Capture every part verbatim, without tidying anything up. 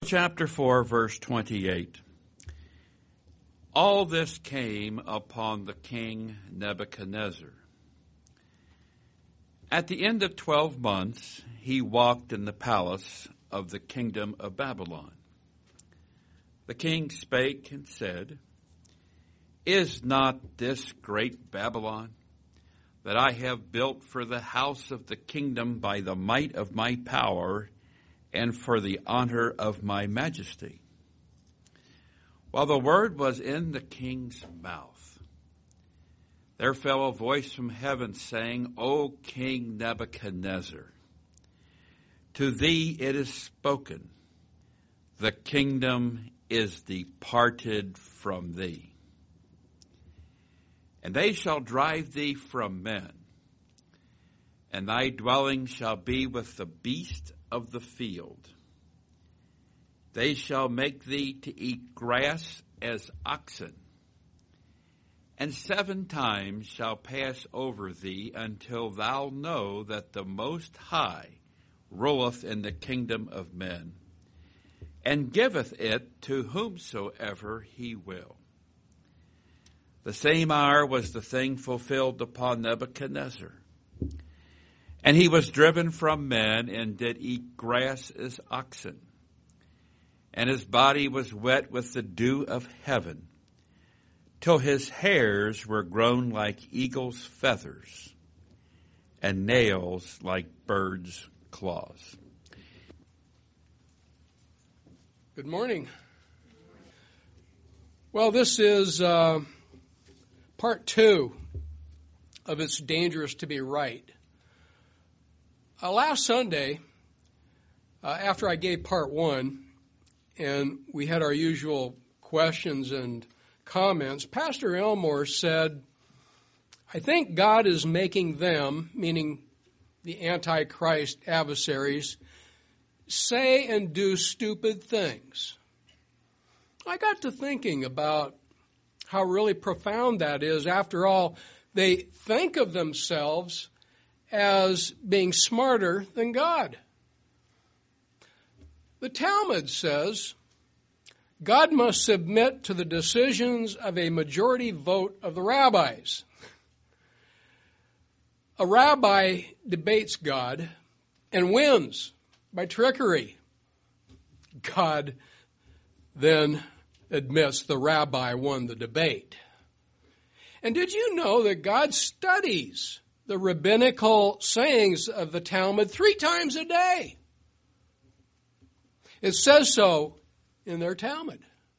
Chapter four, verse twenty-eight. All this came upon the king Nebuchadnezzar. At the end of twelve months, he walked in the palace of the kingdom of Babylon. The king spake and said, Is not this great Babylon, that I have built for the house of the kingdom by the might of my power, and for the honor of my majesty? While the word was in the king's mouth, there fell a voice from heaven saying, O King Nebuchadnezzar, to thee it is spoken, the kingdom is departed from thee. And they shall drive thee from men, and thy dwelling shall be with the beast of the field. They shall make thee to eat grass as oxen, and seven times shall pass over thee until thou know that the Most High ruleth in the kingdom of men, and giveth it to whomsoever he will. The same hour was the thing fulfilled upon Nebuchadnezzar. And he was driven from men, and did eat grass as oxen. And his body was wet with the dew of heaven, till his hairs were grown like eagle's feathers, and nails like birds' claws. Good morning. Well, this is uh, part two of It's Dangerous to Be Right. Uh, last Sunday, uh, after I gave part one, and we had our usual questions and comments, Pastor Elmore said, I think God is making them, meaning the Antichrist adversaries, say and do stupid things. I got to thinking about how really profound that is. After all, they think of themselves as being smarter than God. The Talmud says God must submit to the decisions of a majority vote of the rabbis. A rabbi debates God and wins by trickery. God then admits the rabbi won the debate. And did you know that God studies the rabbinical sayings of the Talmud three times a day? It says so in their Talmud.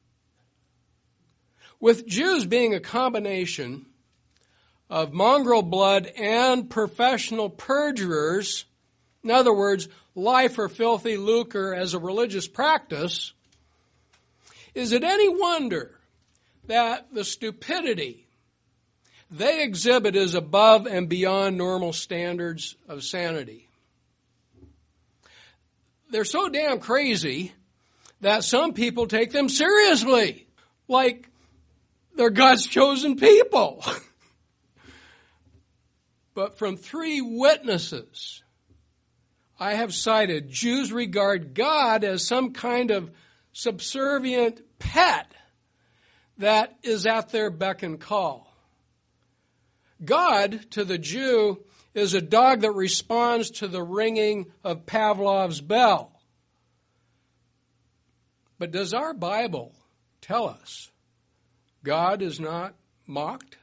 With Jews being a combination of mongrel blood and professional perjurers, in other words, lie for filthy lucre as a religious practice, is it any wonder that the stupidity they exhibit is above and beyond normal standards of sanity? They're so damn crazy that some people take them seriously, like they're God's chosen people. But from three witnesses I have cited, Jews regard God as some kind of subservient pet that is at their beck and call. God, to the Jew, is a dog that responds to the ringing of Pavlov's bell. But does our Bible tell us God is not mocked?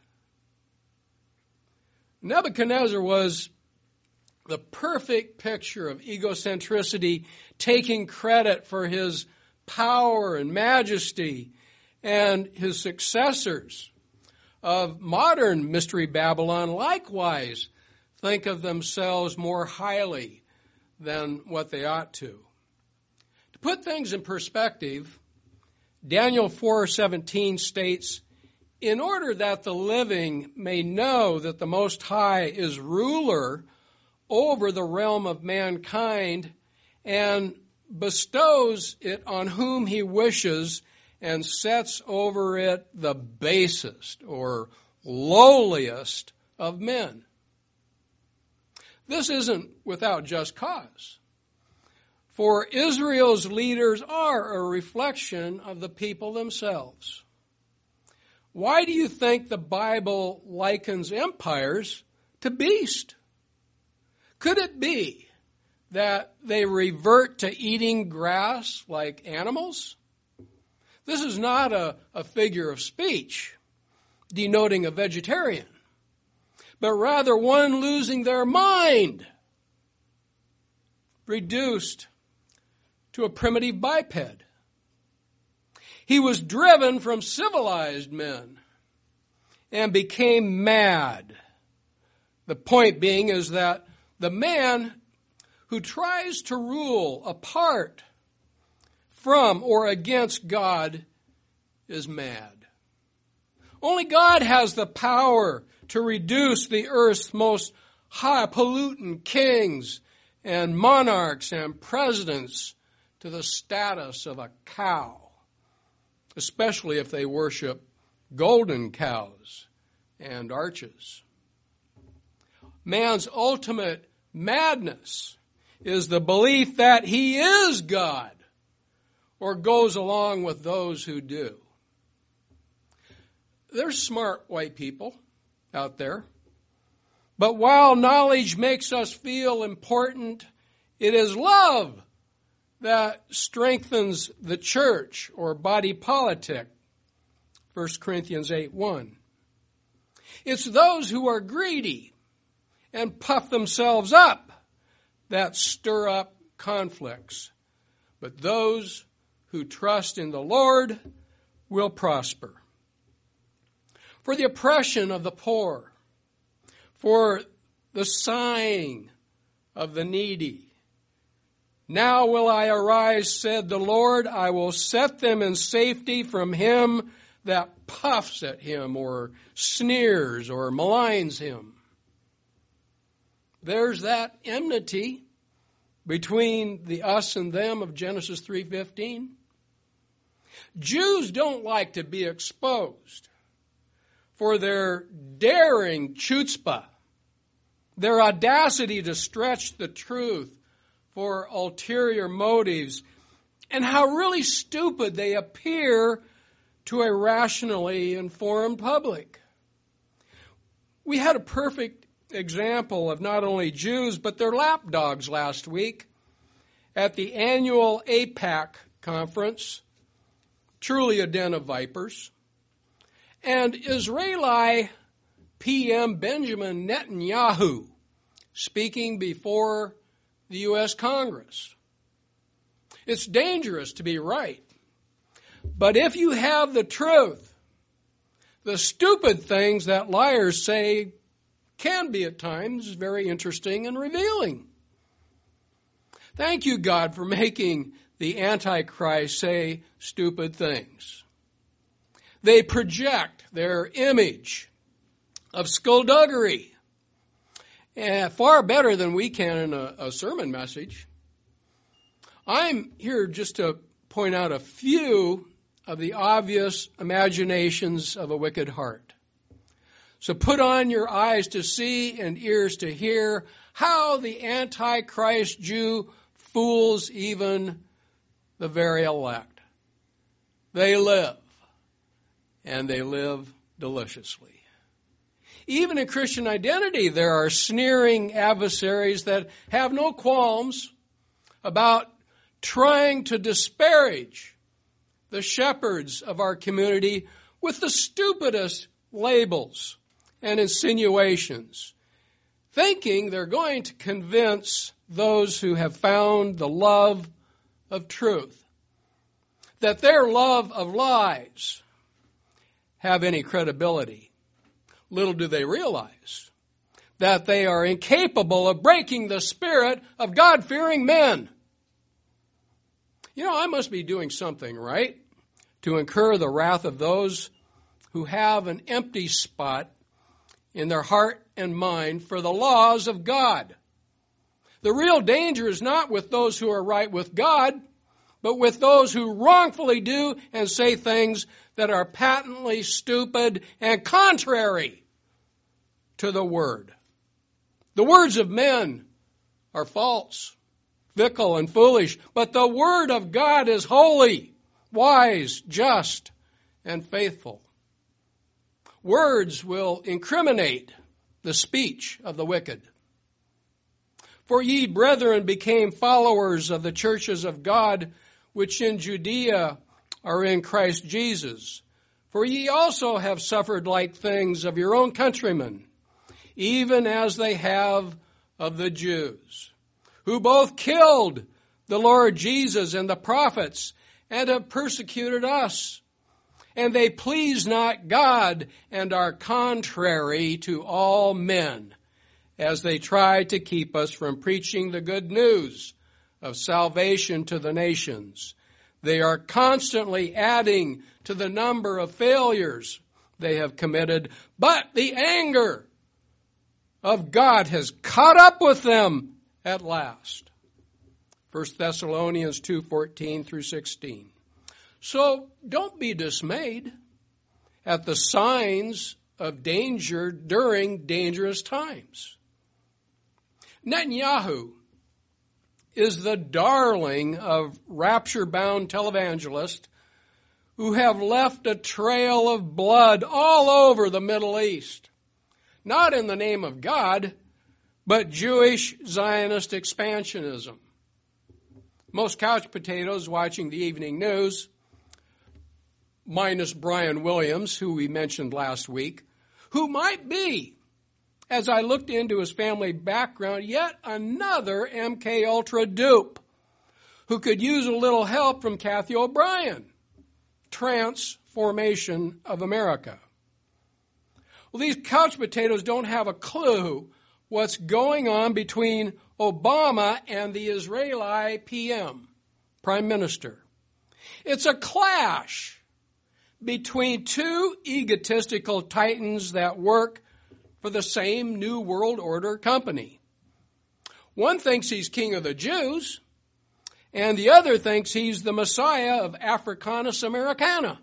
Nebuchadnezzar was the perfect picture of egocentricity, taking credit for his power and majesty, and his successors of modern Mystery Babylon likewise think of themselves more highly than what they ought to. To put things in perspective, Daniel four seventeen states, in order that the living may know that the Most High is ruler over the realm of mankind and bestows it on whom he wishes and sets over it the basest or lowliest of men. This isn't without just cause. For Israel's leaders are a reflection of the people themselves. Why do you think the Bible likens empires to beasts? Could it be that they revert to eating grass like animals? This is not a, a figure of speech denoting a vegetarian, but rather one losing their mind, reduced to a primitive biped. He was driven from civilized men and became mad. The point being is that the man who tries to rule apart from or against God is mad. Only God has the power to reduce the earth's most highfalutin kings and monarchs and presidents to the status of a cow, especially if they worship golden cows and arches. Man's ultimate madness is the belief that he is God, or goes along with those who do. There's smart white people out there, but while knowledge makes us feel important, it is love that strengthens the church or body politic, First Corinthians eight one. It's those who are greedy and puff themselves up that stir up conflicts. But those who trust in the Lord will prosper. For the oppression of the poor, for the sighing of the needy, now will I arise, said the Lord. I will set them in safety from him that puffs at him or sneers or maligns him. There's that enmity between the us and them of Genesis three fifteen. Jews don't like to be exposed for their daring chutzpah, their audacity to stretch the truth for ulterior motives, and how really stupid they appear to a rationally informed public. We had a perfect example of not only Jews, but their lapdogs last week at the annual AIPAC conference, truly a den of vipers. And Israeli P M Benjamin Netanyahu speaking before the U S Congress. It's dangerous to be right. But if you have the truth, the stupid things that liars say can be at times very interesting and revealing. Thank you, God, for making the Antichrist say stupid things. They project their image of skullduggery, and far better than we can in a, a sermon message. I'm here just to point out a few of the obvious imaginations of a wicked heart. So put on your eyes to see and ears to hear how the Antichrist Jew fools even the very elect. They live, and they live deliciously. Even in Christian identity, there are sneering adversaries that have no qualms about trying to disparage the shepherds of our community with the stupidest labels and insinuations, thinking they're going to convince those who have found the love of truth that their love of lies have any credibility. Little do they realize that they are incapable of breaking the spirit of God-fearing men. You know, I must be doing something right to incur the wrath of those who have an empty spot in their heart and mind for the laws of God. The real danger is not with those who are right with God, but with those who wrongfully do and say things that are patently stupid and contrary to the Word. The words of men are false, fickle and foolish, but the word of God is holy, wise, just, and faithful. Words will incriminate the speech of the wicked. For ye, brethren, became followers of the churches of God, which in Judea are in Christ Jesus. For ye also have suffered like things of your own countrymen, even as they have of the Jews, who both killed the Lord Jesus and the prophets, and have persecuted us. And they please not God, and are contrary to all men, as they try to keep us from preaching the good news of salvation to the nations. They are constantly adding to the number of failures they have committed, but the anger of God has caught up with them at last. First Thessalonians two fourteen through sixteen. So don't be dismayed at the signs of danger during dangerous times. Netanyahu is the darling of rapture-bound televangelists who have left a trail of blood all over the Middle East. Not in the name of God, but Jewish Zionist expansionism. Most couch potatoes watching the evening news, minus Brian Williams, who we mentioned last week, who might be, as I looked into his family background, yet another M K Ultra dupe who could use a little help from Kathy O'Brien. Transformation of America. Well, these couch potatoes don't have a clue what's going on between Obama and the Israeli P M, Prime Minister. It's a clash between two egotistical titans that work for the same New World Order company. One thinks he's king of the Jews, and the other thinks he's the Messiah of Africanus Americana.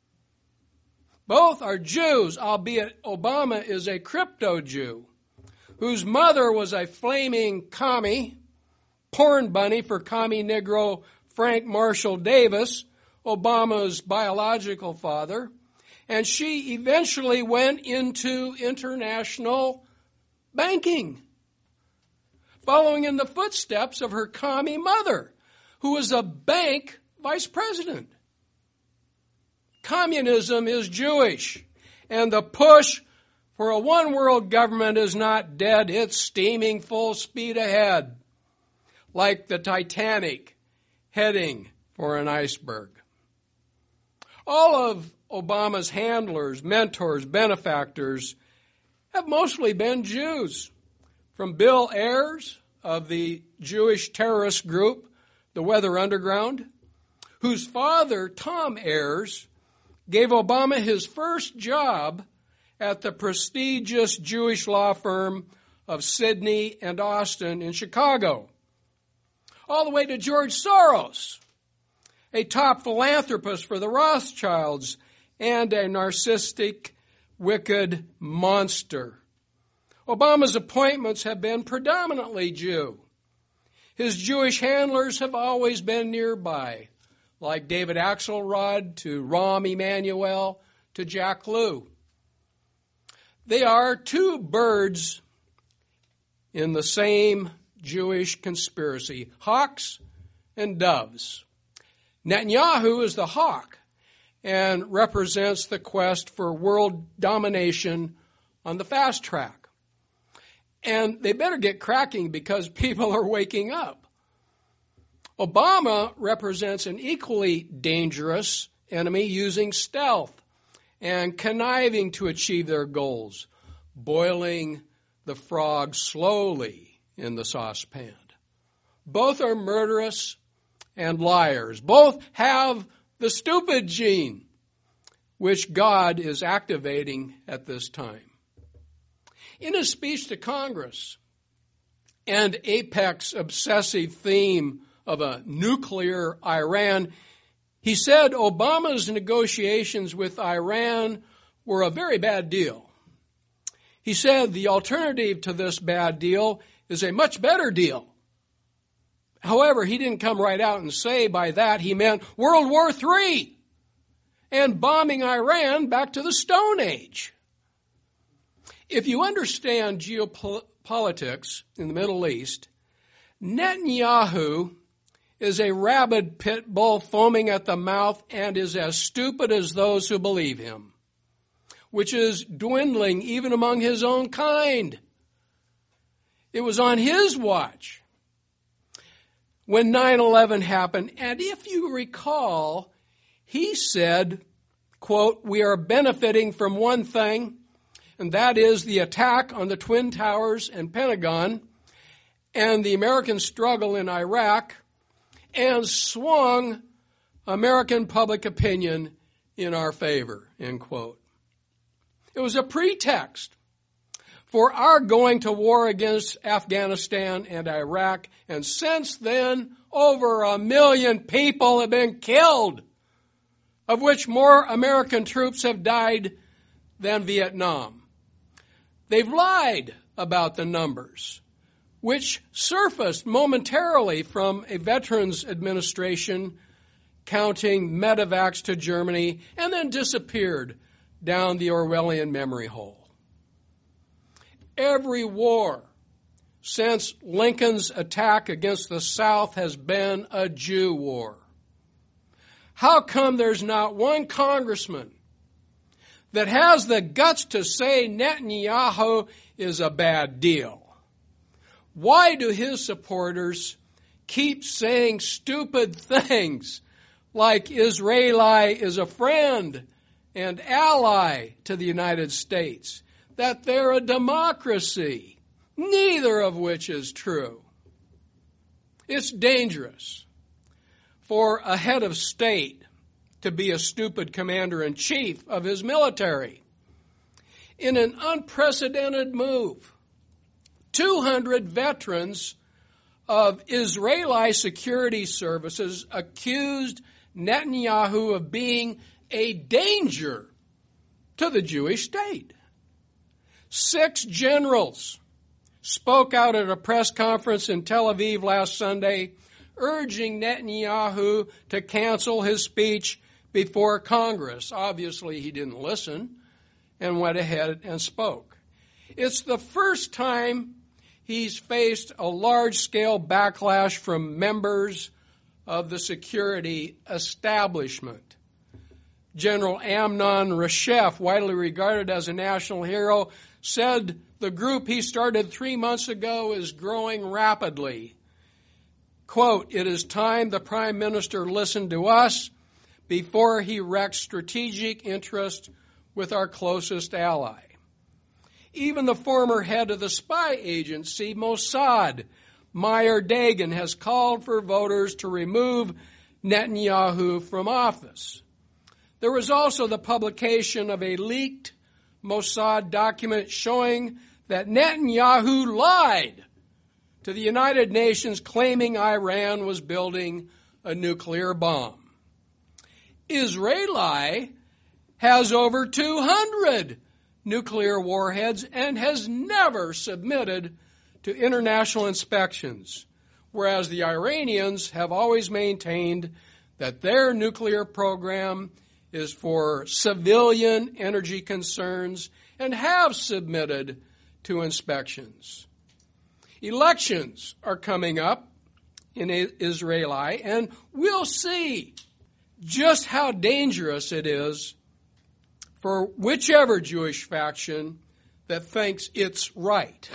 Both are Jews, albeit Obama is a crypto-Jew, whose mother was a flaming commie, porn bunny for commie Negro Frank Marshall Davis, Obama's biological father, and she eventually went into international banking, following in the footsteps of her commie mother, who was a bank vice president. Communism is Jewish, and the push for a one-world government is not dead. It's steaming full speed ahead, like the Titanic heading for an iceberg. All of Obama's handlers, mentors, benefactors have mostly been Jews, from Bill Ayers of the Jewish terrorist group, the Weather Underground, whose father, Tom Ayers, gave Obama his first job at the prestigious Jewish law firm of Sidney and Austin in Chicago, all the way to George Soros, a top philanthropist for the Rothschilds and a narcissistic, wicked monster. Obama's appointments have been predominantly Jew. His Jewish handlers have always been nearby, like David Axelrod to Rahm Emanuel to Jack Lew. They are two birds in the same Jewish conspiracy, hawks and doves. Netanyahu is the hawk and represents the quest for world domination on the fast track. And they better get cracking because people are waking up. Obama represents an equally dangerous enemy using stealth and conniving to achieve their goals, boiling the frog slowly in the saucepan. Both are murderous and liars. Both have the stupid gene, which God is activating at this time. In his speech to Congress, and apex obsessive theme of a nuclear Iran, he said Obama's negotiations with Iran were a very bad deal. He said the alternative to this bad deal is a much better deal. However, he didn't come right out and say by that he meant World War Three and bombing Iran back to the Stone Age. If you understand geopolitics in the Middle East, Netanyahu is a rabid pit bull foaming at the mouth and is as stupid as those who believe him, which is dwindling even among his own kind. It was on his watch when nine eleven happened, and if you recall, he said, quote, "We are benefiting from one thing, and that is the attack on the Twin Towers and Pentagon and the American struggle in Iraq, and swung American public opinion in our favor," end quote. It was a pretext for our going to war against Afghanistan and Iraq, and since then, over a million people have been killed, of which more American troops have died than Vietnam. They've lied about the numbers, which surfaced momentarily from a Veterans Administration counting medevacs to Germany and then disappeared down the Orwellian memory hole. Every war since Lincoln's attack against the South has been a Jew war. How come there's not one congressman that has the guts to say Netanyahu is a bad deal? Why do his supporters keep saying stupid things like Israeli is a friend and ally to the United States, that they're a democracy, neither of which is true? It's dangerous for a head of state to be a stupid commander-in-chief of his military. In an unprecedented move, two hundred veterans of Israeli security services accused Netanyahu of being a danger to the Jewish state. Six generals spoke out at a press conference in Tel Aviv last Sunday, urging Netanyahu to cancel his speech before Congress. Obviously, he didn't listen and went ahead and spoke. It's the first time he's faced a large-scale backlash from members of the security establishment. General Amnon Reshef, widely regarded as a national hero, said the group he started three months ago is growing rapidly. Quote, "It is time the Prime Minister listened to us before he wrecked strategic interest with our closest ally." Even the former head of the spy agency, Mossad, Meir Dagan, has called for voters to remove Netanyahu from office. There was also the publication of a leaked Mossad document showing that Netanyahu lied to the United Nations, claiming Iran was building a nuclear bomb. Israeli has over two hundred nuclear warheads and has never submitted to international inspections, whereas the Iranians have always maintained that their nuclear program is for civilian energy concerns and have submitted to inspections. Elections are coming up in Israeli, and we'll see just how dangerous it is for whichever Jewish faction that thinks it's right.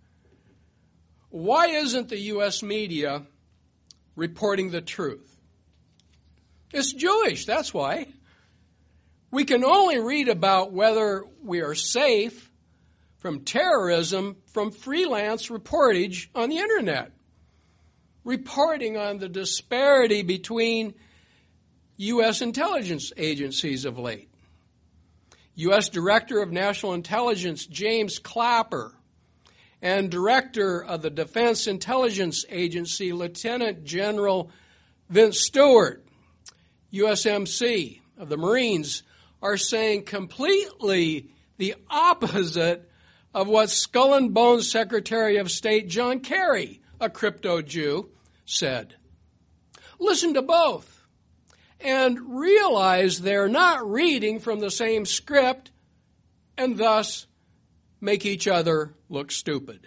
Why isn't the U S media reporting the truth? It's Jewish, that's why. We can only read about whether we are safe from terrorism from freelance reportage on the internet, reporting on the disparity between U S intelligence agencies of late. U S Director of National Intelligence James Clapper and Director of the Defense Intelligence Agency Lieutenant General Vince Stewart, U S M C of the Marines, are saying completely the opposite of what Skull and Bones Secretary of State John Kerry, a crypto Jew, said. Listen to both and realize they're not reading from the same script and thus make each other look stupid.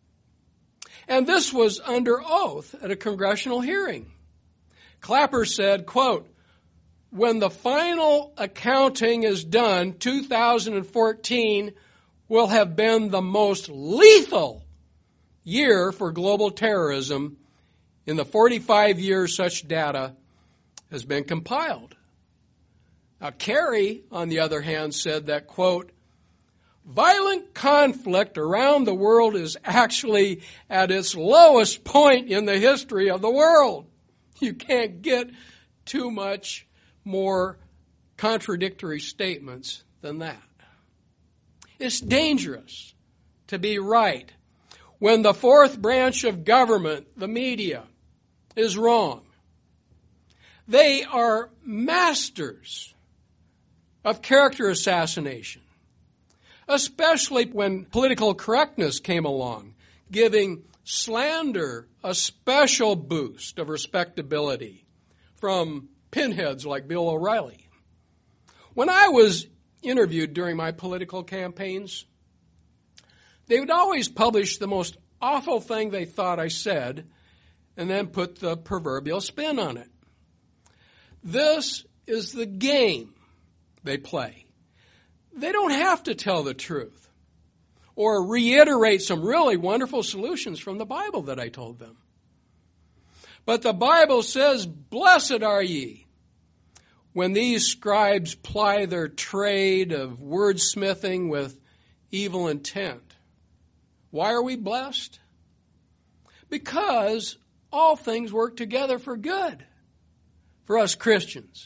And this was under oath at a congressional hearing. Clapper said, quote, "When the final accounting is done, two thousand fourteen will have been the most lethal year for global terrorism in the forty-five years such data has been compiled." Now, Kerry, on the other hand, said that, quote, "Violent conflict around the world is actually at its lowest point in the history of the world." You can't get too much more contradictory statements than that. It's dangerous to be right when the fourth branch of government, the media, is wrong. They are masters of character assassination, especially when political correctness came along, giving slander a special boost of respectability from pinheads like Bill O'Reilly. When I was interviewed during my political campaigns, they would always publish the most awful thing they thought I said and then put the proverbial spin on it. This is the game they play. They don't have to tell the truth or reiterate some really wonderful solutions from the Bible that I told them. But the Bible says, "Blessed are ye when these scribes ply their trade of wordsmithing with evil intent." Why are we blessed? Because all things work together for good for us Christians.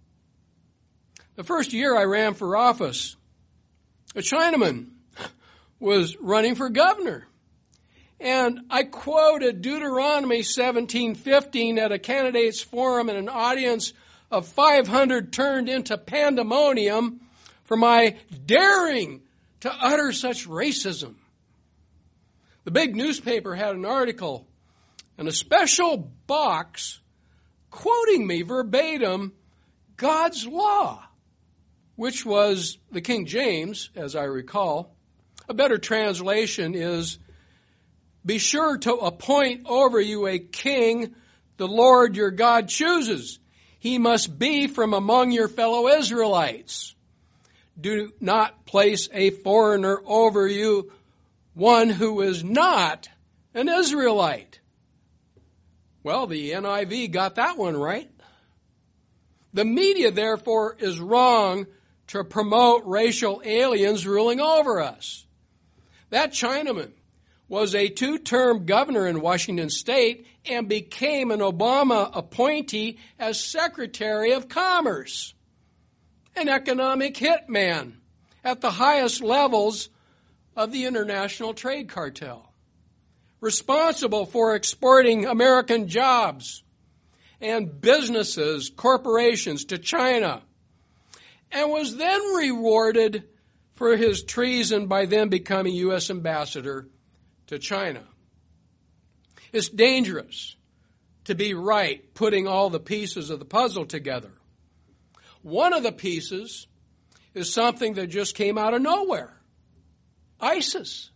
The first year I ran for office, a Chinaman was running for governor. And I quoted Deuteronomy seventeen fifteen at a candidates forum, and an audience of five hundred turned into pandemonium for my daring to utter such racism. The big newspaper had an article and a special box quoting me verbatim God's law, which was the King James, as I recall. A better translation is, "Be sure to appoint over you a king the Lord your God chooses. He must be from among your fellow Israelites. Do not place a foreigner over you, one who is not an Israelite." Well, the N I V got that one right. The media, therefore, is wrong to promote racial aliens ruling over us. That Chinaman was a two-term governor in Washington State and became an Obama appointee as Secretary of Commerce, an economic hitman at the highest levels of the international trade cartel, responsible for exporting American jobs and businesses, corporations to China, and was then rewarded for his treason by then becoming U S ambassador to China. It's dangerous to be right, putting all the pieces of the puzzle together. One of the pieces is something that just came out of nowhere. ISIS.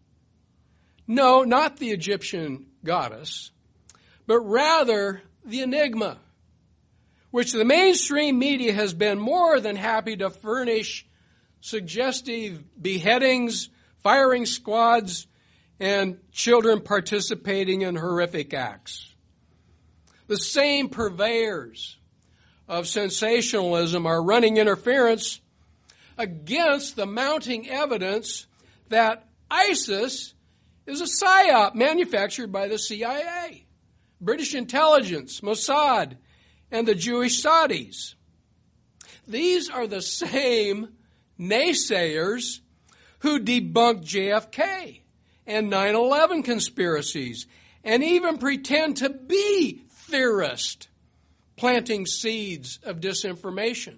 No, not the Egyptian goddess, but rather the enigma, which the mainstream media has been more than happy to furnish suggestive beheadings, firing squads, and children participating in horrific acts. The same purveyors of sensationalism are running interference against the mounting evidence that ISIS is a psyop manufactured by the C I A, British intelligence, Mossad, and the Jewish Saudis. These are the same naysayers who debunked J F K and nine eleven conspiracies and even pretend to be theorists, planting seeds of disinformation.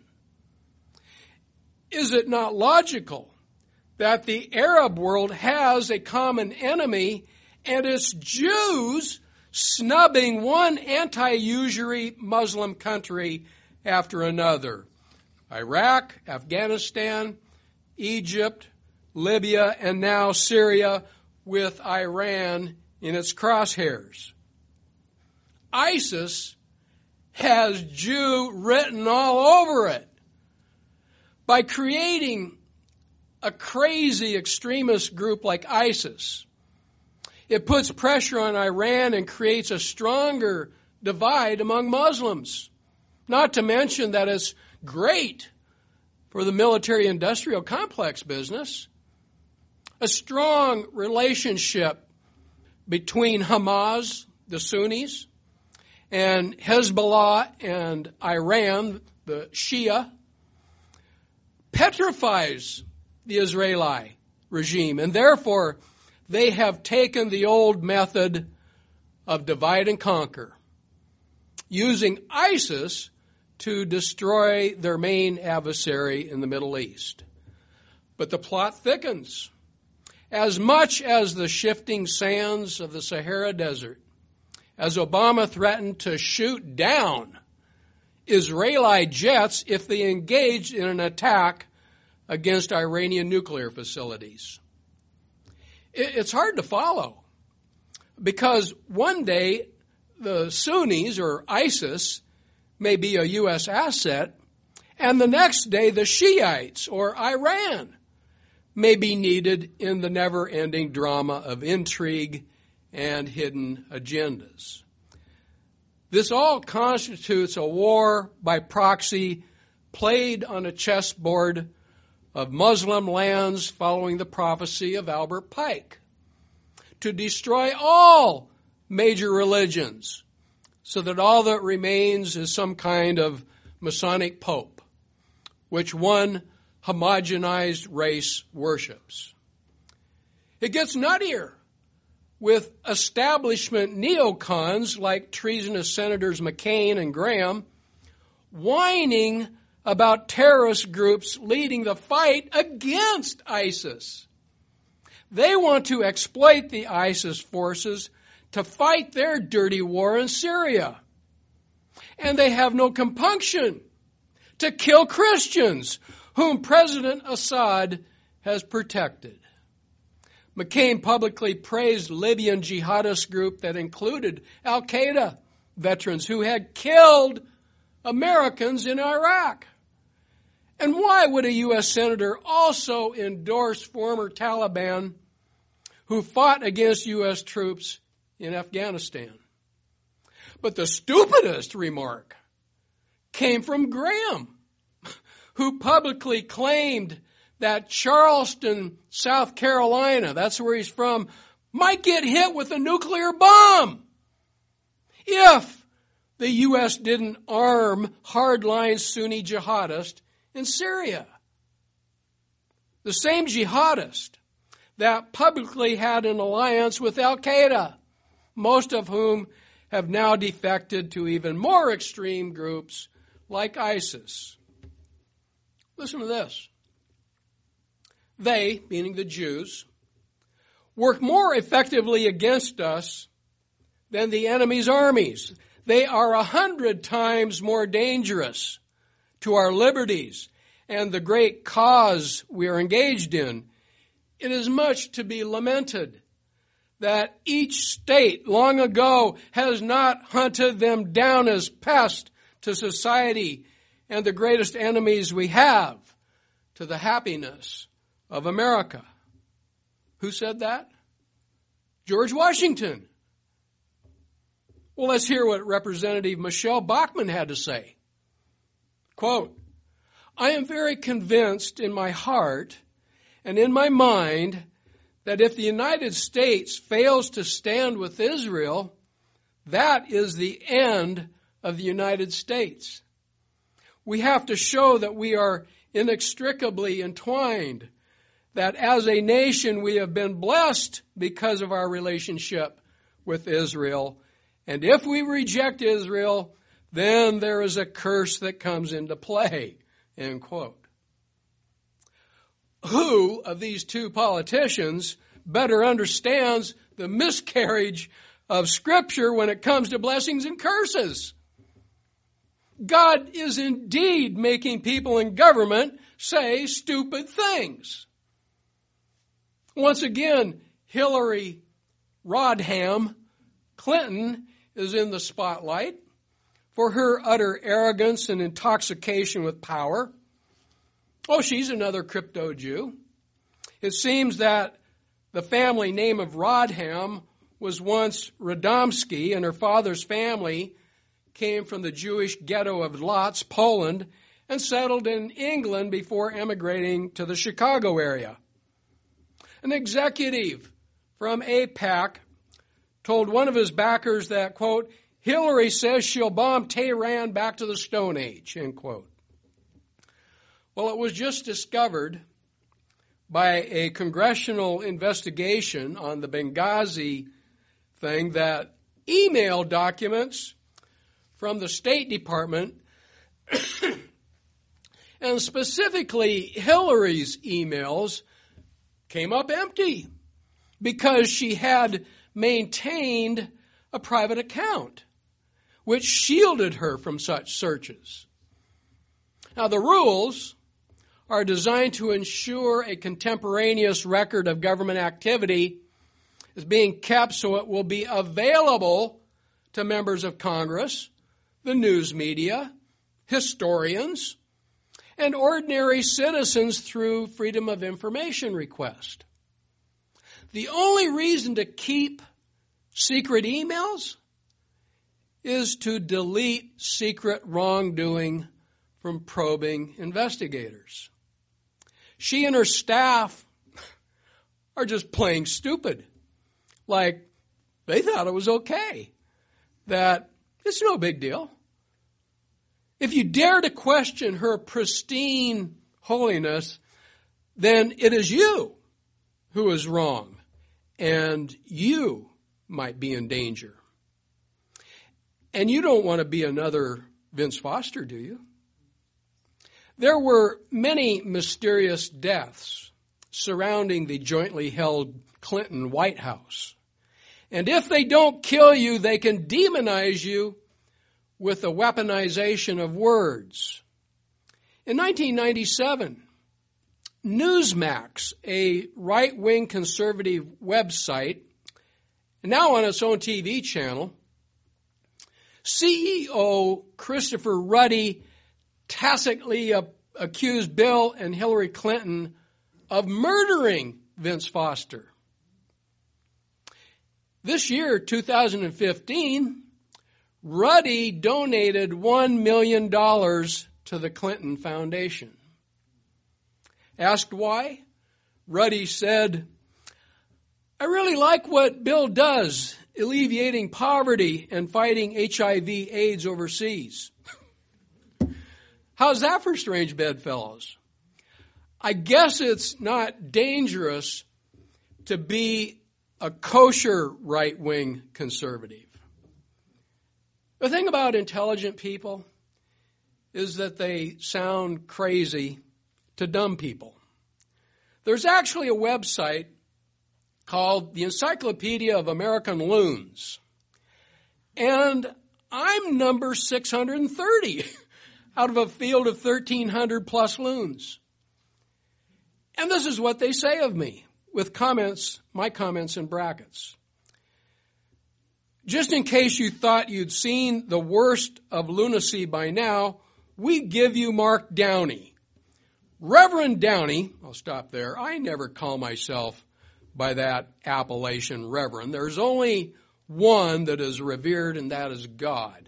Is it not logical that the Arab world has a common enemy and it's Jews snubbing one anti-usury Muslim country after another. Iraq, Afghanistan, Egypt, Libya, and now Syria, with Iran in its crosshairs. ISIS has Jew written all over it. By creating a crazy extremist group like ISIS, it puts pressure on Iran and creates a stronger divide among Muslims. Not to mention that it's great for the military-industrial complex business. A strong relationship between Hamas, the Sunnis, and Hezbollah and Iran, the Shia, petrifies the Israeli regime, and therefore they have taken the old method of divide and conquer, using ISIS to destroy their main adversary in the Middle East. But the plot thickens. As much as the shifting sands of the Sahara Desert, as Obama threatened to shoot down Israeli jets if they engaged in an attack against Iranian nuclear facilities. It's hard to follow, because one day the Sunnis, or ISIS, may be a U S asset, and the next day the Shiites, or Iran, may be needed in the never-ending drama of intrigue and hidden agendas. This all constitutes a war by proxy played on a chessboard of Muslim lands following the prophecy of Albert Pike to destroy all major religions so that all that remains is some kind of Masonic pope, which one homogenized race worships. It gets nuttier with establishment neocons like treasonous Senators McCain and Graham whining about terrorist groups leading the fight against ISIS. They want to exploit the ISIS forces to fight their dirty war in Syria. And they have no compunction to kill Christians, whom President Assad has protected. McCain publicly praised Libyan jihadist group that included al-Qaeda veterans who had killed Americans in Iraq. And why would a U S senator also endorse former Taliban who fought against U S troops in Afghanistan? But the stupidest remark came from Graham, who publicly claimed that Charleston, South Carolina, that's where he's from, might get hit with a nuclear bomb if the U S didn't arm hardline Sunni jihadists in Syria. The same jihadist that publicly had an alliance with al-Qaeda, most of whom have now defected to even more extreme groups like ISIS. Listen to this. They, meaning the Jews, work more effectively against us than the enemy's armies. They are a hundred times more dangerous to our liberties and the great cause we are engaged in. It is much to be lamented that each state long ago has not hunted them down as pests to society and the greatest enemies we have to the happiness of America. Who said that? George Washington. Well, let's hear what Representative Michelle Bachmann had to say. Quote, I am very convinced in my heart and in my mind that if the United States fails to stand with Israel, that is the end of the United States. We have to show that we are inextricably entwined, that as a nation we have been blessed because of our relationship with Israel. And if we reject Israel, then there is a curse that comes into play, end quote. Who of these two politicians better understands the miscarriage of Scripture when it comes to blessings and curses. God is indeed making people in government say stupid things. Once again, Hillary Rodham Clinton is in the spotlight for her utter arrogance and intoxication with power. Oh, she's another crypto Jew. It seems that the family name of Rodham was once Radomski, and her father's family came from the Jewish ghetto of Lodz, Poland, and settled in England before emigrating to the Chicago area. An executive from AIPAC told one of his backers that, quote, Hillary says she'll bomb Tehran back to the Stone Age, end quote. Well, it was just discovered by a congressional investigation on the Benghazi thing that email documents from the State Department, and specifically Hillary's emails, came up empty because she had maintained a private account, which shielded her from such searches. Now, the rules are designed to ensure a contemporaneous record of government activity is being kept so it will be available to members of Congress, the news media, historians, and ordinary citizens through Freedom of Information request. The only reason to keep secret emails is to delete secret wrongdoing from probing investigators. She and her staff are just playing stupid. Like, they thought it was okay. That it's no big deal. If you dare to question her pristine holiness, then it is you who is wrong, and you might be in danger. And you don't want to be another Vince Foster, do you? There were many mysterious deaths surrounding the jointly held Clinton White House. And if they don't kill you, they can demonize you with the weaponization of words. In nineteen ninety-seven, Newsmax, a right-wing conservative website, now on its own T V channel, C E O Christopher Ruddy tacitly accused Bill and Hillary Clinton of murdering Vince Foster. This year, two thousand fifteen, Ruddy donated one million dollars to the Clinton Foundation. Asked why, Ruddy said, I really like what Bill does, alleviating poverty and fighting H I V AIDS overseas. How's that for strange bedfellows? I guess it's not dangerous to be a kosher right-wing conservative. The thing about intelligent people is that they sound crazy to dumb people. There's actually a website called the Encyclopedia of American Loons, and I'm number six hundred thirty out of a field of thirteen hundred plus loons. And this is what they say of me, with comments, my comments in brackets. Just in case you thought you'd seen the worst of lunacy by now, we give you Mark Downey. Reverend Downey, I'll stop there. I never call myself by that appellation, Reverend. There's only one that is revered, and that is God.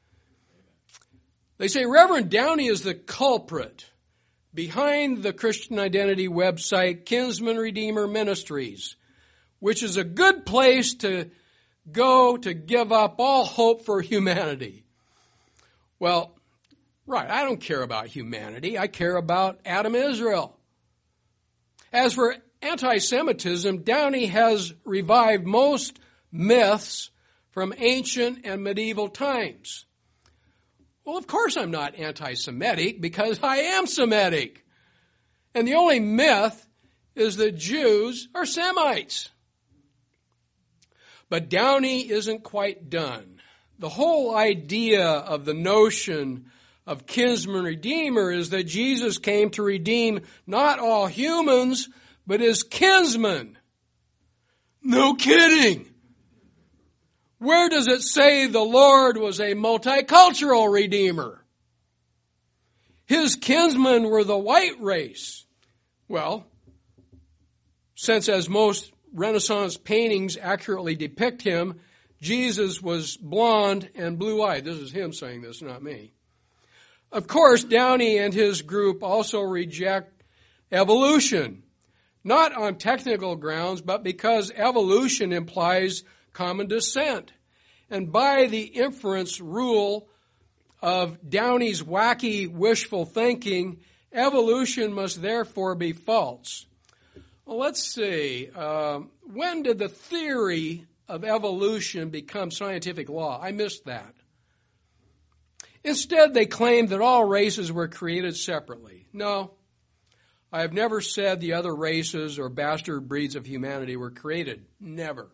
They say Reverend Downey is the culprit behind the Christian Identity website Kinsman Redeemer Ministries, which is a good place to go to give up all hope for humanity. Well, right, I don't care about humanity. I care about Adam Israel. As for anti-Semitism, Downey has revived most myths from ancient and medieval times. Well, of course I'm not anti-Semitic because I am Semitic. And the only myth is that Jews are Semites. But Downey isn't quite done. The whole idea of the notion of kinsman redeemer is that Jesus came to redeem not all humans, but his kinsmen. No kidding. Where does it say the Lord was a multicultural redeemer? His kinsmen were the white race. Well, since as most Renaissance paintings accurately depict him, Jesus was blonde and blue-eyed. This is him saying this, not me. Of course, Downey and his group also reject evolution, not on technical grounds, but because evolution implies common descent. And by the inference rule of Downey's wacky wishful thinking, evolution must therefore be false. Well, let's see. Uh, when did the theory of evolution become scientific law? I missed that. Instead, they claimed that all races were created separately. No, I have never said the other races or bastard breeds of humanity were created. Never.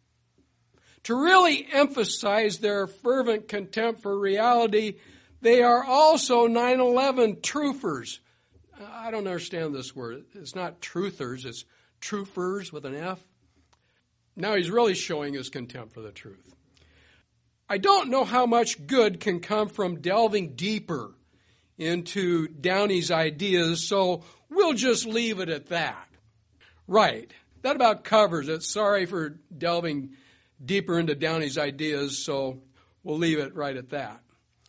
To really emphasize their fervent contempt for reality, they are also nine eleven truthers. I don't understand this word. It's not truthers, it's truthers with an F. Now he's really showing his contempt for the truth. I don't know how much good can come from delving deeper into Downey's ideas, so we'll just leave it at that. Right. That about covers it. Sorry for delving deeper into Downey's ideas, so we'll leave it right at that.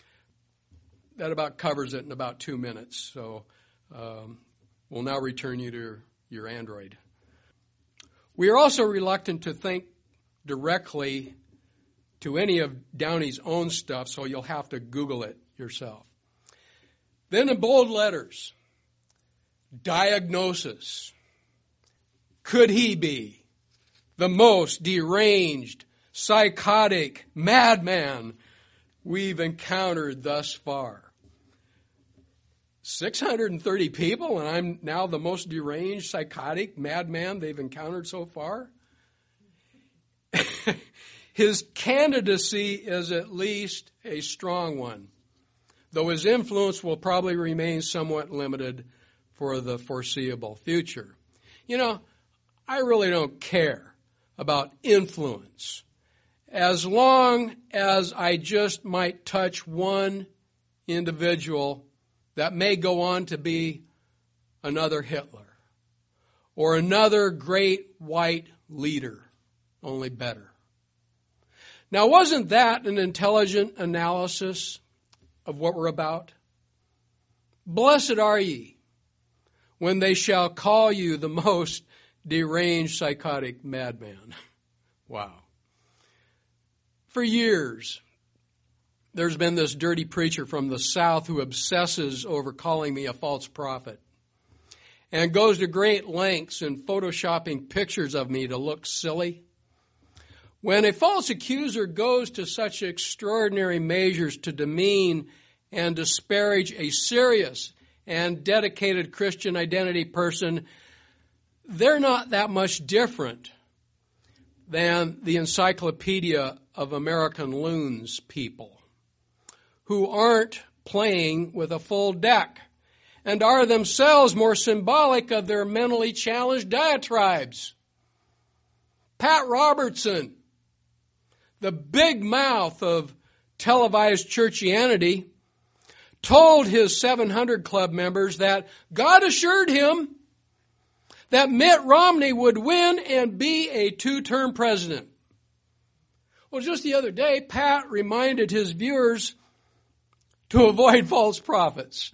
That about covers it in about two minutes, so um, we'll now return you to your Android. We are also reluctant to think directly to any of Downey's own stuff, so you'll have to Google it yourself. Then in bold letters, diagnosis. Could he be the most deranged, psychotic madman we've encountered thus far? six hundred thirty people, and I'm now the most deranged, psychotic madman they've encountered so far? His candidacy is at least a strong one, though his influence will probably remain somewhat limited for the foreseeable future. You know, I really don't care about influence as long as I just might touch one individual that may go on to be another Hitler or another great white leader, only better. Now, wasn't that an intelligent analysis of what we're about? Blessed are ye when they shall call you the most deranged, psychotic madman. Wow. For years, there's been this dirty preacher from the South who obsesses over calling me a false prophet and goes to great lengths in photoshopping pictures of me to look silly. When a false accuser goes to such extraordinary measures to demean and disparage a serious and dedicated Christian identity person, they're not that much different than the Encyclopedia of American Loons people, who aren't playing with a full deck and are themselves more symbolic of their mentally challenged diatribes. Pat Robertson, the big mouth of televised churchianity, told his seven hundred Club members that God assured him that Mitt Romney would win and be a two-term president. Well, just the other day, Pat reminded his viewers to avoid false prophets.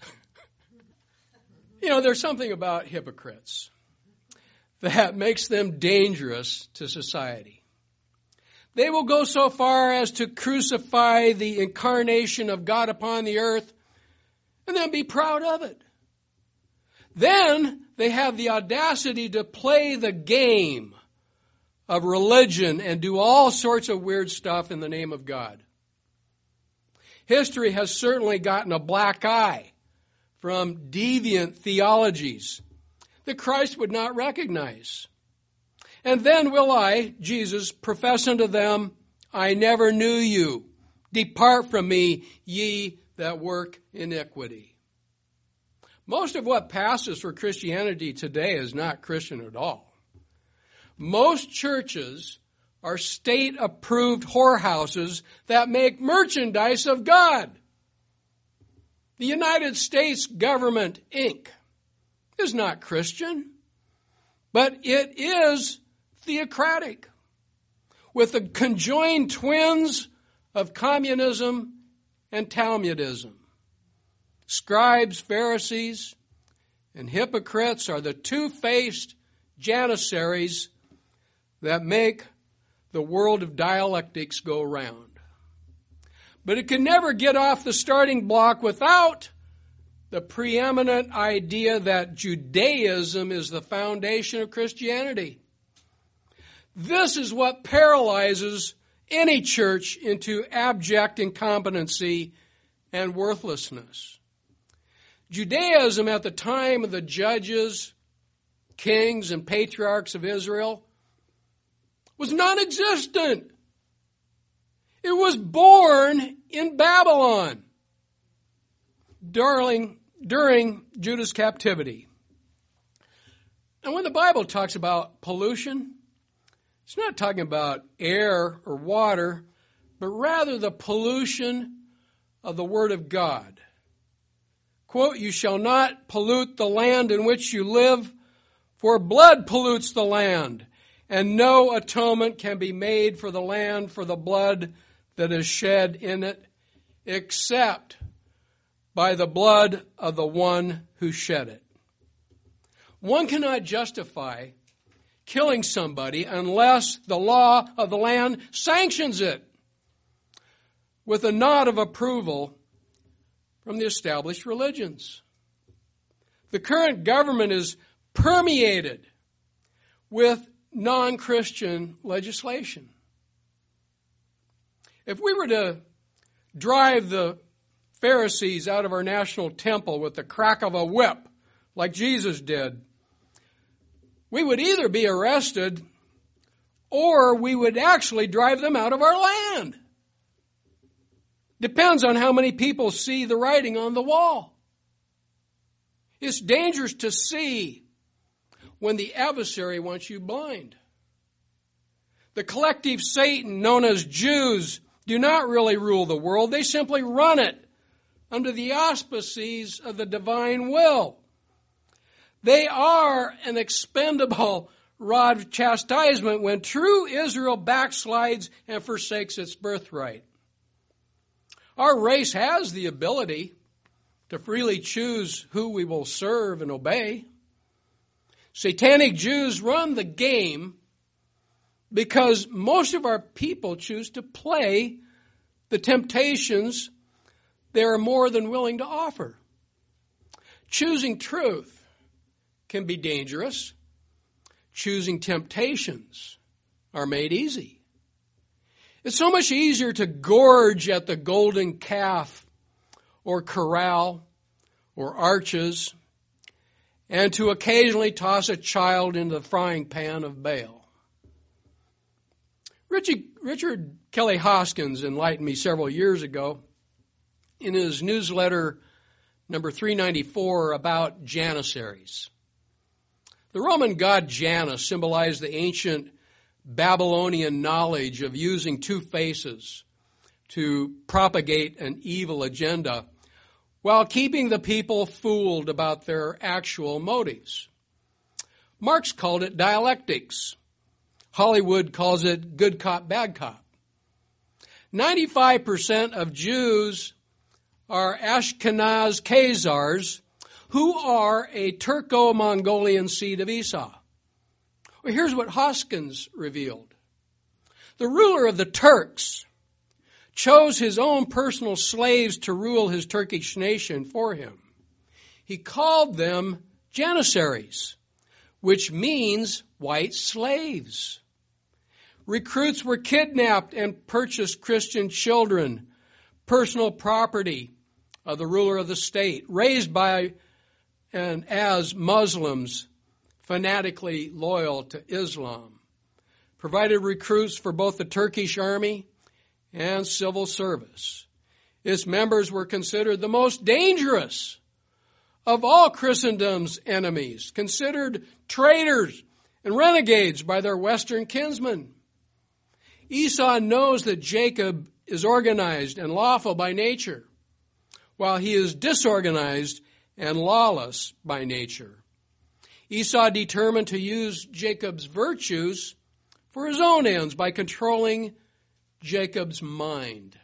You know, there's something about hypocrites that makes them dangerous to society. They will go so far as to crucify the incarnation of God upon the earth and then be proud of it. Then they have the audacity to play the game of religion and do all sorts of weird stuff in the name of God. History has certainly gotten a black eye from deviant theologies that Christ would not recognize. And then will I, Jesus, profess unto them, I never knew you. Depart from me, ye that work iniquity. Most of what passes for Christianity today is not Christian at all. Most churches are state-approved whorehouses that make merchandise of God. The United States government, Incorporated, is not Christian, but it is theocratic, with the conjoined twins of communism and Talmudism. Scribes, Pharisees, and hypocrites are the two-faced janissaries that make the world of dialectics go round. But it can never get off the starting block without the preeminent idea that Judaism is the foundation of Christianity. This is what paralyzes any church into abject incompetency and worthlessness. Judaism at the time of the judges, kings, and patriarchs of Israel was non-existent. It was born in Babylon during, during Judah's captivity. And when the Bible talks about pollution, it's not talking about air or water, but rather the pollution of the Word of God. Quote, you shall not pollute the land in which you live, for blood pollutes the land, and no atonement can be made for the land for the blood that is shed in it, except by the blood of the one who shed it. One cannot justify killing somebody unless the law of the land sanctions it with a nod of approval from the established religions. The current government is permeated with non-Christian legislation. If we were to drive the Pharisees out of our national temple with the crack of a whip, like Jesus did, we would either be arrested or we would actually drive them out of our land. Depends on how many people see the writing on the wall. It's dangerous to see when the adversary wants you blind. The collective Satan, known as Jews, do not really rule the world. They simply run it under the auspices of the divine will. They are an expendable rod of chastisement when true Israel backslides and forsakes its birthright. Our race has the ability to freely choose who we will serve and obey. Satanic Jews run the game because most of our people choose to play the temptations they are more than willing to offer. Choosing truth can be dangerous. Choosing temptations are made easy. It's so much easier to gorge at the golden calf or corral or arches and to occasionally toss a child into the frying pan of Baal. Richard, Richard Kelly Hoskins enlightened me several years ago in his newsletter number three ninety-four about janissaries. The Roman god Janus symbolized the ancient Babylonian knowledge of using two faces to propagate an evil agenda while keeping the people fooled about their actual motives. Marx called it dialectics. Hollywood calls it good cop, bad cop. ninety-five percent of Jews are Ashkenaz Khazars, who are a Turco-Mongolian seed of Esau. Well, here's what Hoskins revealed. The ruler of the Turks chose his own personal slaves to rule his Turkish nation for him. He called them janissaries, which means white slaves. Recruits were kidnapped and purchased Christian children, personal property of the ruler of the state, raised by and as Muslims fanatically loyal to Islam. provided recruits for both the Turkish army and civil service. Its members were considered the most dangerous of all Christendom's enemies, considered traitors and renegades by their Western kinsmen. Esau knows that Jacob is organized and lawful by nature, while he is disorganized and lawless by nature. Esau determined to use Jacob's virtues for his own ends by controlling Jacob's mind.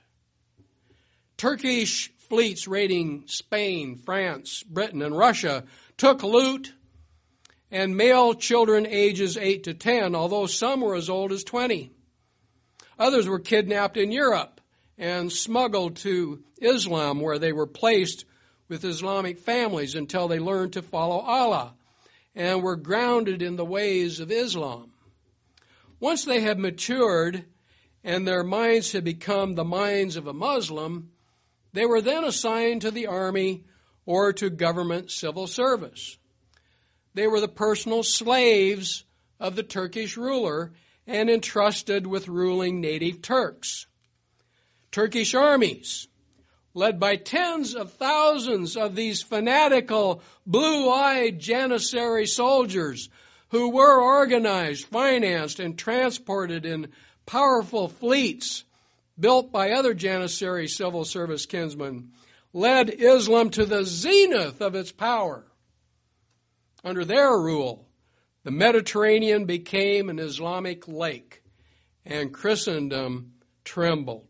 Turkish fleets raiding Spain, France, Britain, and Russia took loot and male children ages eight to ten, although some were as old as twenty. Others were kidnapped in Europe and smuggled to Islam, where they were placed with Islamic families until they learned to follow Allah and were grounded in the ways of Islam. Once they had matured and their minds had become the minds of a Muslim, they were then assigned to the army or to government civil service. They were the personal slaves of the Turkish ruler and entrusted with ruling native Turks. Turkish armies, led by tens of thousands of these fanatical, blue-eyed Janissary soldiers who were organized, financed, and transported in powerful fleets built by other Janissary civil service kinsmen, led Islam to the zenith of its power. Under their rule, the Mediterranean became an Islamic lake, and Christendom trembled.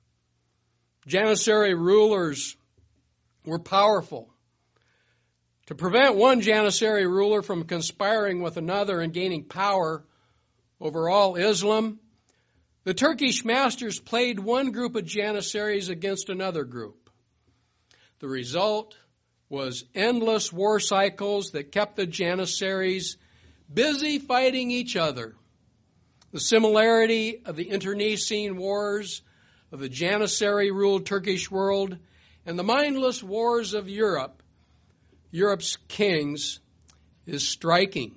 Janissary rulers were powerful. To prevent one Janissary ruler from conspiring with another and gaining power over all Islam, the Turkish masters played one group of Janissaries against another group. The result was endless war cycles that kept the Janissaries busy fighting each other. The similarity of the internecine wars of the Janissary-ruled Turkish world and the mindless wars of Europe, Europe's kings, is striking.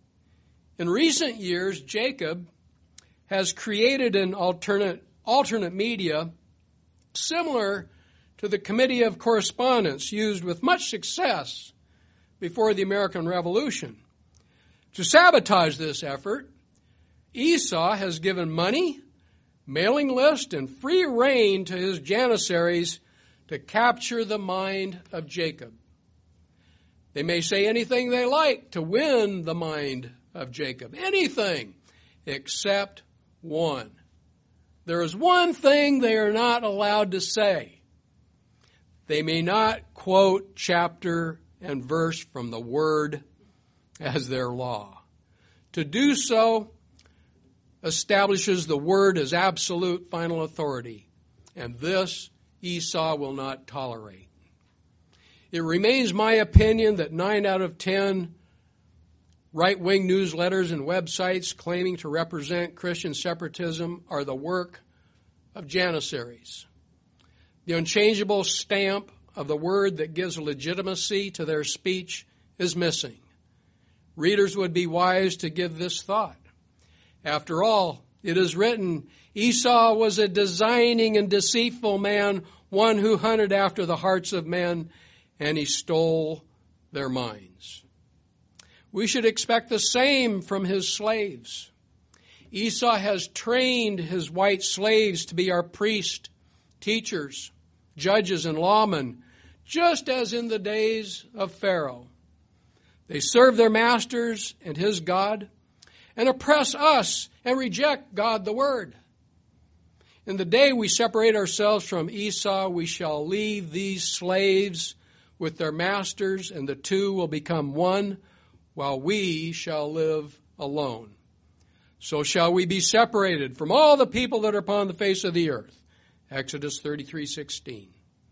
In recent years, Jacob has created an alternate, alternate media similar to the Committee of Correspondence used with much success before the American Revolution. To sabotage this effort, Esau has given money, mailing list, and free rein to his Janissaries to capture the mind of Jacob. They may say anything they like to win the mind of Jacob. Anything except one. There is one thing they are not allowed to say. They may not quote chapter and verse from the Word as their law. To do so establishes the Word as absolute final authority, and this Esau will not tolerate. It remains my opinion that nine out of ten right-wing newsletters and websites claiming to represent Christian separatism are the work of Janissaries. The unchangeable stamp of the Word that gives legitimacy to their speech is missing. Readers would be wise to give this thought. After all, it is written, Esau was a designing and deceitful man, one who hunted after the hearts of men, and he stole their minds. We should expect the same from his slaves. Esau has trained his white slaves to be our priests, teachers, judges, and lawmen, just as in the days of Pharaoh. They serve their masters and his God, and oppress us and reject God the Word. In the day we separate ourselves from Esau, we shall leave these slaves with their masters, and the two will become one, while we shall live alone. So shall we be separated from all the people that are upon the face of the earth. Exodus thirty-three sixteen.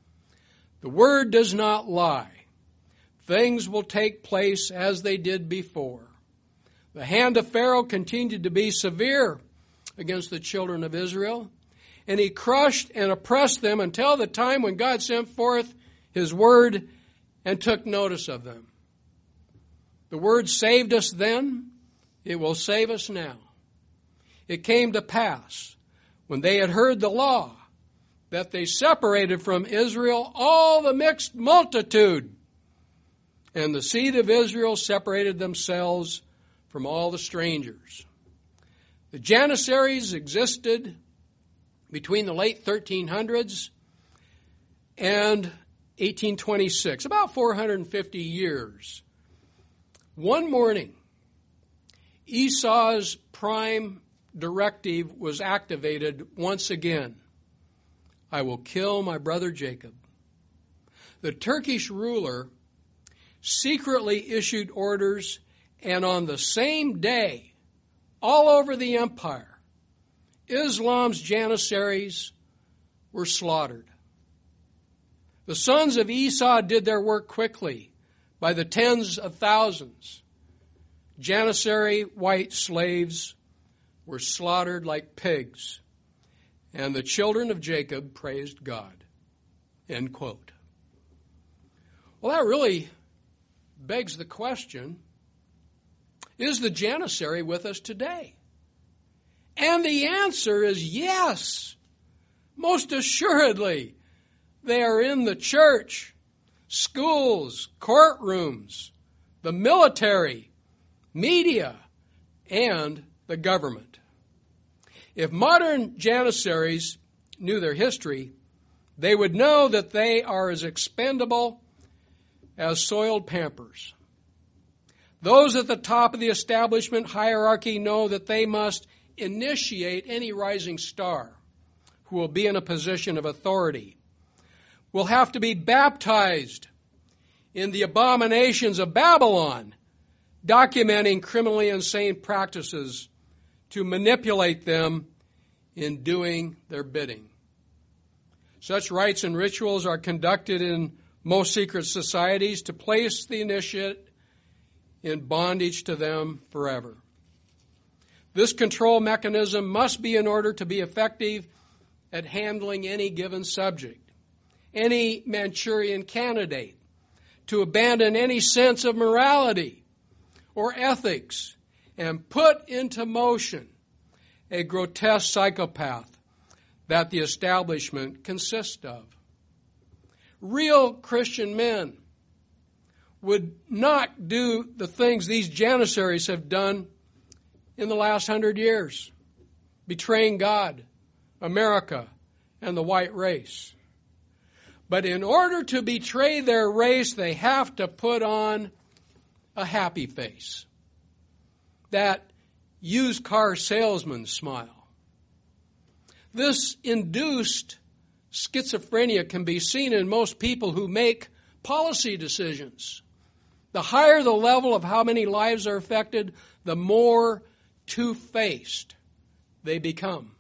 The Word does not lie. Things will take place as they did before. The hand of Pharaoh continued to be severe against the children of Israel, and he crushed and oppressed them until the time when God sent forth his word and took notice of them. The word saved us then. It will save us now. it came to pass, when they had heard the law, that they separated from Israel all the mixed multitude, and the seed of Israel separated themselves from all the strangers. The Janissaries existed between the late thirteen hundreds and eighteen twenty-six, about four hundred fifty years. One morning, Esau's prime directive was activated once again. I will kill my brother Jacob. The Turkish ruler secretly issued orders, and on the same day, all over the empire, Islam's Janissaries were slaughtered. The sons of Esau did their work quickly, by the tens of thousands. Janissary white slaves were slaughtered like pigs, and the children of Jacob praised God. End quote. Well, that really begs the question, is the Janissary with us today? And the answer is yes. Most assuredly, they are in the church, schools, courtrooms, the military, media, and the government. If modern Janissaries knew their history, they would know that they are as expendable as soiled Pampers. Those at the top of the establishment hierarchy know that they must initiate any rising star who will be in a position of authority, will have to be baptized in the abominations of Babylon, documenting criminally insane practices to manipulate them in doing their bidding. Such rites and rituals are conducted in most secret societies to place the initiate in bondage to them forever. This control mechanism must be in order to be effective at handling any given subject, any Manchurian candidate, to abandon any sense of morality or ethics and put into motion a grotesque psychopath that the establishment consists of. Real Christian men would not do the things these Janissaries have done in the last hundred years, betraying God, America, and the white race. But in order to betray their race, they have to put on a happy face, that used car salesman smile. This induced schizophrenia can be seen in most people who make policy decisions. The higher the level of how many lives are affected, the more two-faced they become.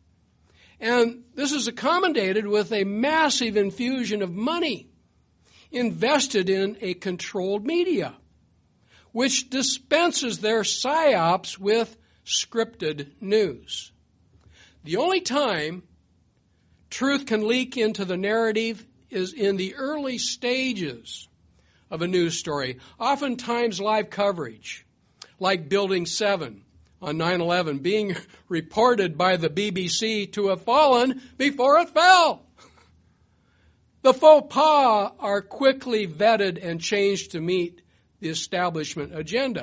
And this is accommodated with a massive infusion of money invested in a controlled media, which dispenses their psyops with scripted news. The only time truth can leak into the narrative is in the early stages of a news story, oftentimes live coverage, like Building seven on nine eleven being reported by the B B C to have fallen before it fell. The faux pas are quickly vetted and changed to meet the establishment agenda.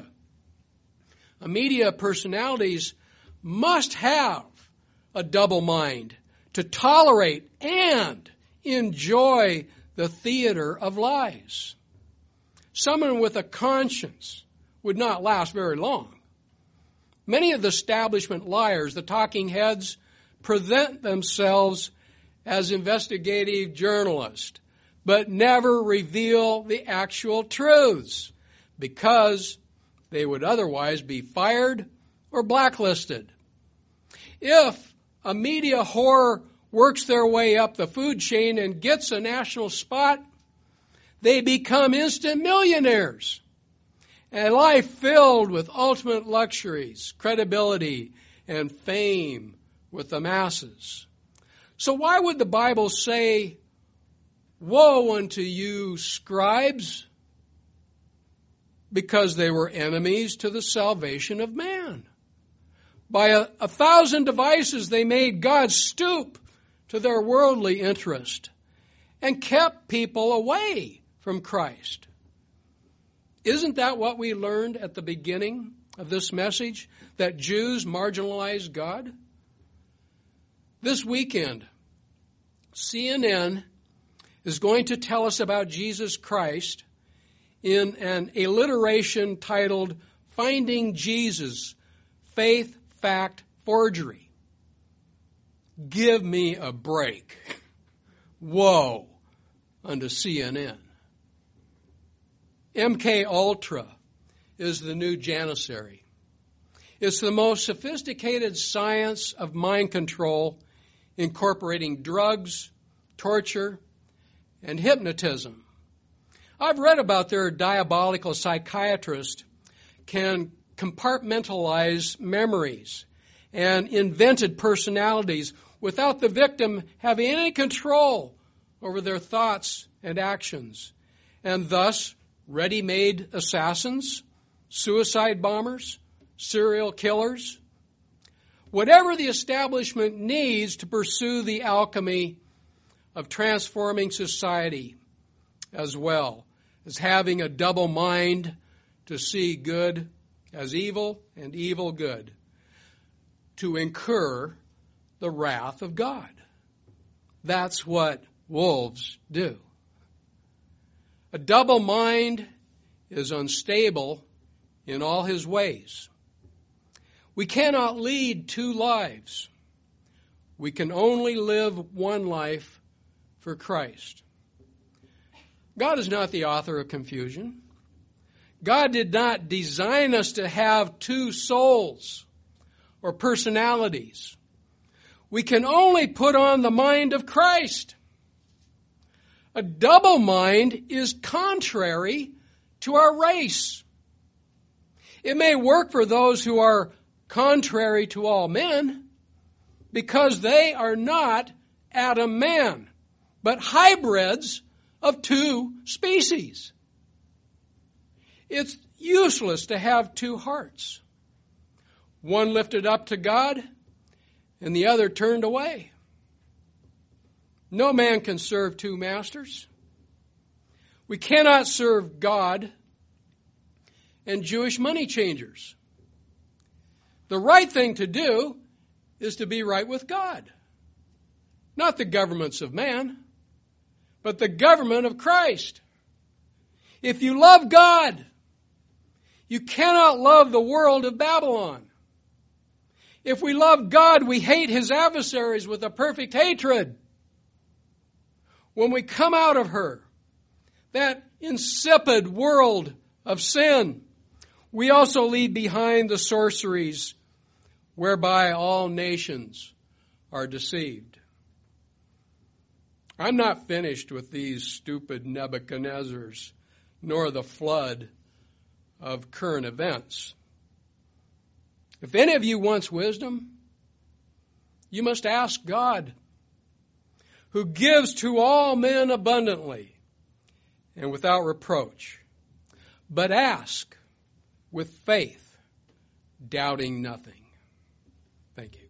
Media personalities must have a double mind to tolerate and enjoy the theater of lies. Someone with a conscience would not last very long. Many of the establishment liars, the talking heads, present themselves as investigative journalists, but never reveal the actual truths because they would otherwise be fired or blacklisted. If a media whore works their way up the food chain and gets a national spot, they become instant millionaires. A life filled with ultimate luxuries, credibility, and fame with the masses. So why would the Bible say, "Woe unto you, scribes," because they were enemies to the salvation of man? By a, a thousand devices, they made God stoop to their worldly interest and kept people away from Christ. Isn't that what we learned at the beginning of this message? That Jews marginalized God? This weekend, C N N is going to tell us about Jesus Christ in an alliteration titled Finding Jesus, Faith, Fact, Forgery. Give me a break. Woe unto C N N. M K Ultra is the new Janissary. It's the most sophisticated science of mind control, incorporating drugs, torture, and hypnotism. I've read about their diabolical psychiatrist can compartmentalize memories and invented personalities without the victim having any control over their thoughts and actions, and thus ready-made assassins, suicide bombers, serial killers, whatever the establishment needs to pursue the alchemy of transforming society, as well as having a double mind to see good as evil and evil good, to incur the wrath of God. That's what wolves do. A double mind is unstable in all his ways. We cannot lead two lives. We can only live one life for Christ. God is not the author of confusion. God did not design us to have two souls or personalities. We can only put on the mind of Christ. A double mind is contrary to our race. It may work for those who are contrary to all men, because they are not Adam man, but hybrids of two species. It's useless to have two hearts, one lifted up to God and the other turned away. No man can serve two masters. We cannot serve God and Jewish money changers. The right thing to do is to be right with God. Not the governments of man, but the government of Christ. If you love God, you cannot love the world of Babylon. If we love God, we hate his adversaries with a perfect hatred. When we come out of her, that insipid world of sin, we also leave behind the sorceries whereby all nations are deceived. I'm not finished with these stupid Nebuchadnezzars, nor the flood of current events. If any of you wants wisdom, you must ask God, who gives to all men abundantly and without reproach. But ask with faith, doubting nothing. Thank you.